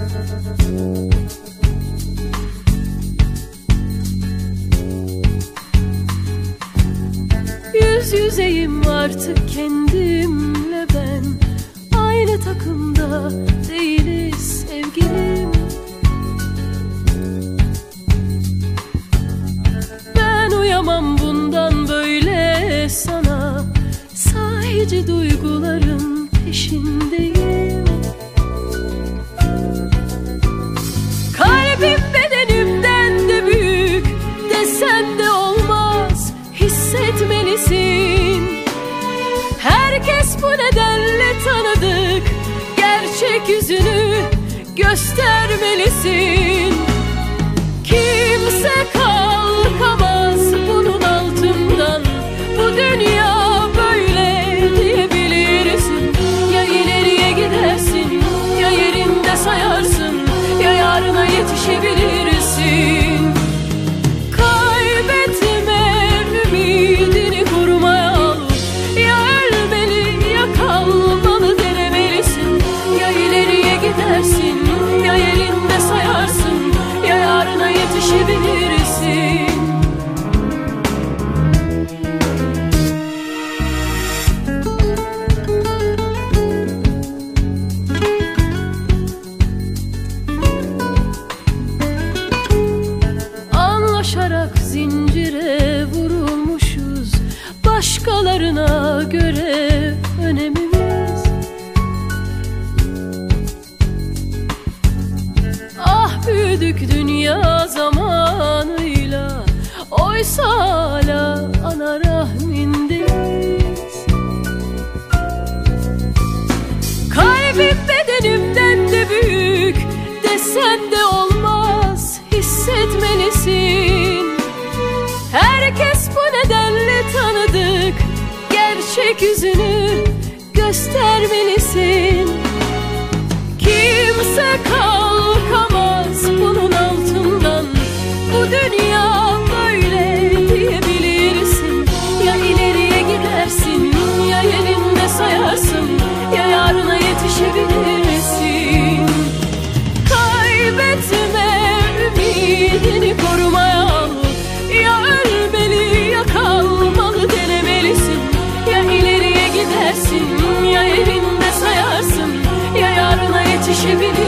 Yüz yüzeyim artık kendimle ben. Aynı takımda değiliz sevgilim. Ben uyamam bundan böyle sana. Sahici duyguların peşindeyim. Kalbim bedenimden de büyük, desen de olmaz, hissetmelisin. Herkes bu nedenle tanıdık, gerçek yüzünü göstermelisin. Kimse kalkamaz bunun altından, bu dünya böyle diyebilirsin. Ya ileriye gidersin, ya yerinde sayarsın, ya yarına yetişebilirsin. Kaybetme ümidini kurmaya al, ya ölmeli ya kalmalı denemelisin. Ya ileriye gidersin, ya yerinde sayarsın, ya yarına yetişebilirsin. Anlaşarak zincire vurulmuşuz, başkalarına göre önemimiz. Ah büyüdük dünya zamanıyla, oysa hala ana rahmindeyiz. Kalbim bedenimden de büyük, desen de olmaz, hissetmelisin. Herkes bu nedenle tanıdık, gerçek yüzünü göstermelisin. Kimse kalkamaz bunun altından, bu dünya böyle diyebilirsin. Ya ileriye gidersin, ya yerinde sayarsın, ya yarına yetişebilirsin. Kaybetme ümidini korumaya al, ya ölmeli ya kalmalı denemelisin. Ya ileriye gidersin, ya yerinde sayarsın, ya yarına yetişebilirsin.